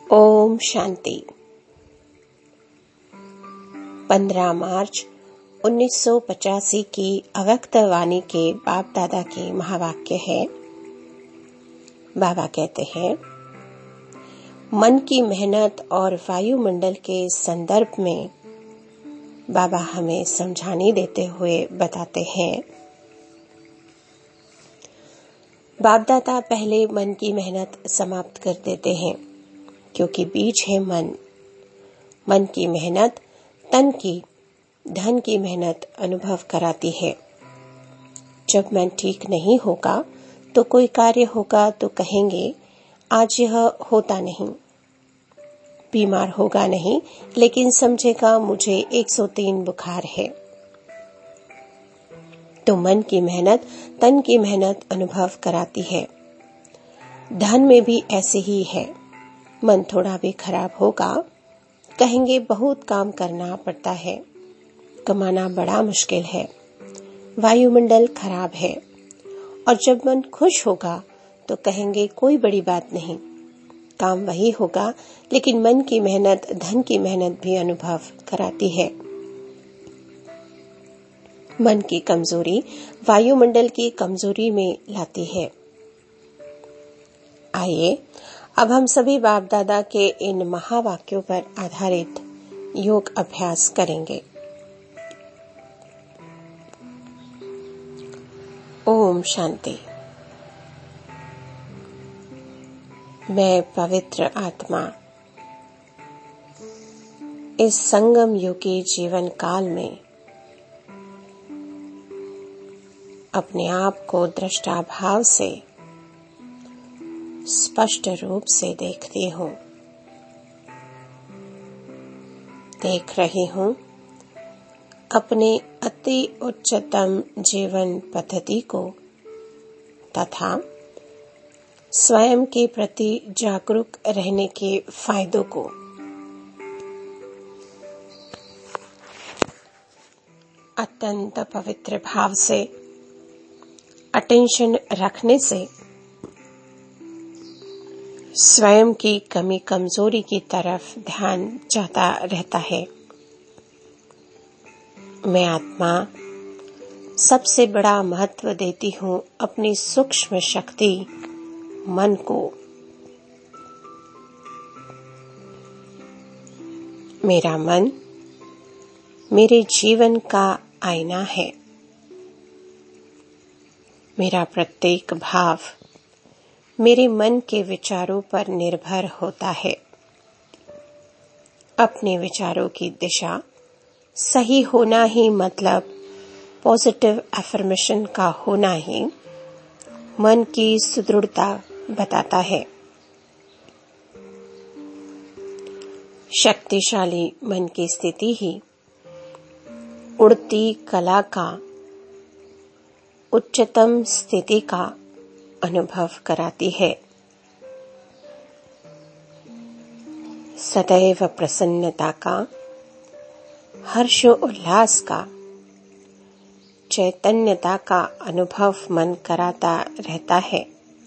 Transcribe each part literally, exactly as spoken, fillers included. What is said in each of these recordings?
ओम शांति। पंद्रह मार्च उन्नीस सौ पचासी की अव्यक्त वाणी के बाप दादा के महावाक्य है। बाबा कहते हैं, मन की मेहनत और वायुमंडल के संदर्भ में बाबा हमें समझाने देते हुए बताते हैं। बाप दादा पहले मन की मेहनत समाप्त कर देते हैं, क्योंकि बीज है मन। मन की मेहनत तन की, धन की मेहनत अनुभव कराती है। जब मन ठीक नहीं होगा तो कोई कार्य होगा तो कहेंगे आज यह होता नहीं। बीमार होगा नहीं, लेकिन समझेगा मुझे एक सौ तीन बुखार है। तो मन की मेहनत तन की मेहनत अनुभव कराती है। धन में भी ऐसे ही है। मन थोड़ा भी खराब होगा, कहेंगे बहुत काम करना पड़ता है, कमाना बड़ा मुश्किल है, वायुमंडल खराब है। और जब मन खुश होगा तो कहेंगे कोई बड़ी बात नहीं, काम वही होगा, लेकिन मन की मेहनत धन की मेहनत भी अनुभव कराती है। मन की कमजोरी वायुमंडल की कमजोरी में लाती है। आइए अब हम सभी बाप दादा के इन महावाक्यों पर आधारित योग अभ्यास करेंगे। ओम शांति। मैं पवित्र आत्मा इस संगम युगी जीवन काल में अपने आप को दृष्टा भाव से स्पष्ट रूप से देखती हूँ। देख रही हूँ अपने अति उच्चतम जीवन पद्धति को तथा स्वयं के प्रति जागरूक रहने के फायदों को। अत्यंत पवित्र भाव से अटेंशन रखने से स्वयं की कमी कमजोरी की तरफ ध्यान जाता रहता है। मैं आत्मा सबसे बड़ा महत्व देती हूँ अपनी सूक्ष्म शक्ति मन को। मेरा मन मेरे जीवन का आईना है। मेरा प्रत्येक भाव मेरे मन के विचारों पर निर्भर होता है। अपने विचारों की दिशा सही होना ही मतलब पॉजिटिव अफर्मेशन का होना ही मन की सुदृढ़ता बताता है। शक्तिशाली मन की स्थिति ही उड़ती कला का उच्चतम स्थिति का अनुभव कराती है। सदैव प्रसन्नता का, हर्ष उल्लास का, चैतन्यता का अनुभव मन कराता रहता है।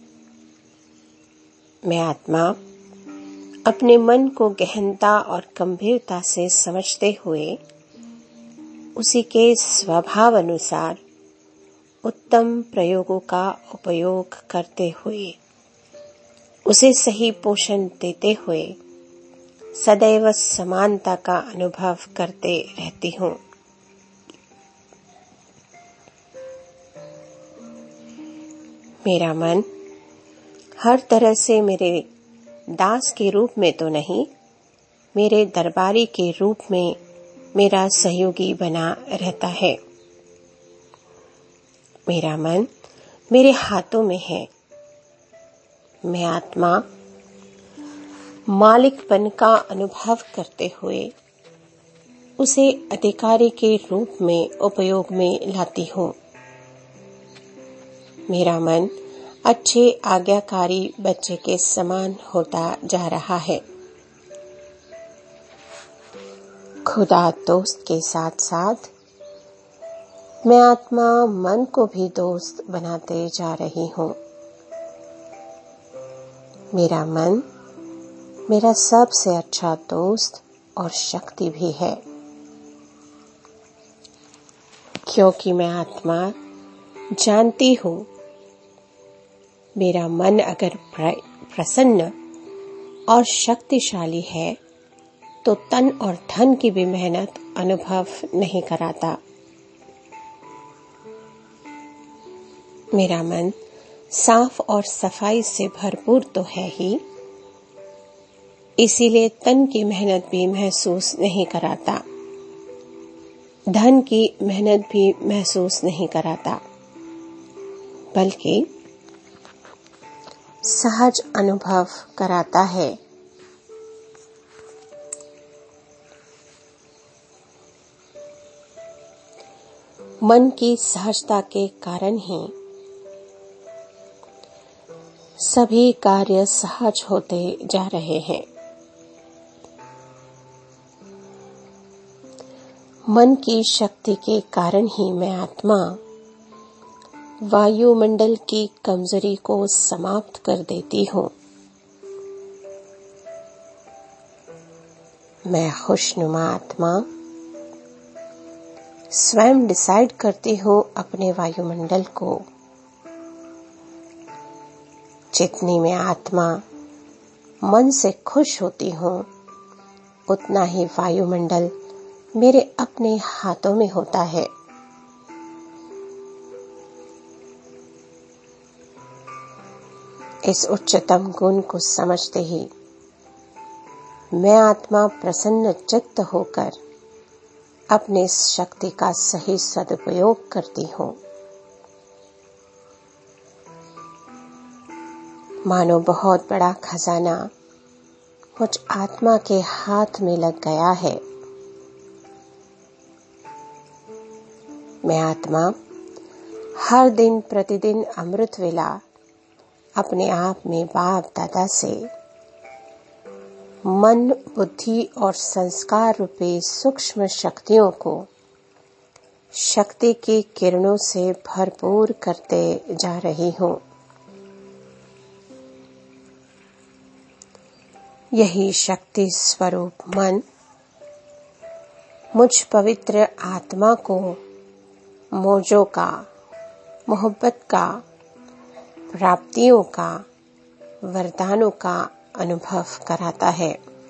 मैं आत्मा अपने मन को गहनता और गंभीरता से समझते हुए उसी के स्वभाव अनुसार उत्तम प्रयोगों का उपयोग करते हुए उसे सही पोषण देते हुए सदैव समानता का अनुभव करते रहती हूँ। मेरा मन हर तरह से मेरे दास के रूप में तो नहीं, मेरे दरबारी के रूप में मेरा सहयोगी बना रहता है। मेरा मन मेरे हाथों में है। मैं आत्मा मालिकपन का अनुभव करते हुए उसे अधिकारी के रूप में उपयोग में लाती हूँ। मेरा मन अच्छे आज्ञाकारी बच्चे के समान होता जा रहा है। खुदा दोस्त के साथ साथ मैं आत्मा मन को भी दोस्त बनाते जा रही हूँ। मेरा मन मेरा सबसे अच्छा दोस्त और शक्ति भी है, क्योंकि मैं आत्मा जानती हूँ मेरा मन अगर प्रसन्न और शक्तिशाली है तो तन और धन की भी मेहनत अनुभव नहीं कराता। मेरा मन साफ और सफाई से भरपूर तो है ही, इसीलिए तन की मेहनत भी महसूस नहीं कराता, धन की मेहनत भी महसूस नहीं कराता, बल्कि सहज अनुभव कराता है। मन की सहजता के कारण ही सभी कार्य सहज होते जा रहे हैं। मन की शक्ति के कारण ही मैं आत्मा वायुमंडल की कमजोरी को समाप्त कर देती हूँ। मैं खुशनुमा आत्मा स्वयं डिसाइड करती हूँ अपने वायुमंडल को। जितनी मैं आत्मा मन से खुश होती हूँ, उतना ही वायुमंडल मेरे अपने हाथों में होता है। इस उच्चतम गुण को समझते ही मैं आत्मा प्रसन्न चित्त होकर अपने शक्ति का सही सदुपयोग करती हूँ। मानो बहुत बड़ा खजाना मुझ आत्मा के हाथ में लग गया है। मैं आत्मा हर दिन प्रतिदिन अमृत वेला अपने आप में बाप दादा से मन, बुद्धि और संस्कार रूपी सूक्ष्म शक्तियों को शक्ति की किरणों से भरपूर करते जा रही हूँ। यही शक्ति स्वरूप मन मुझ पवित्र आत्मा को मौजों का, मोहब्बत का, प्राप्तियों का, वरदानों का अनुभव कराता है।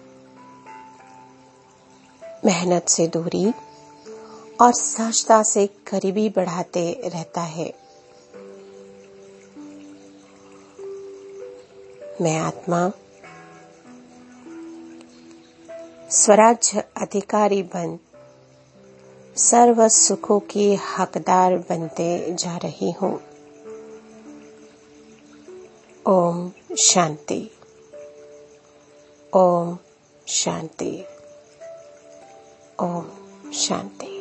मेहनत से दूरी और सहजता से करीबी बढ़ाते रहता है। मैं आत्मा स्वराज्य अधिकारी बन सर्व सुखों की हकदार बनते जा रही हूँ। ओम शांति। ओम शांति। ओम शांति।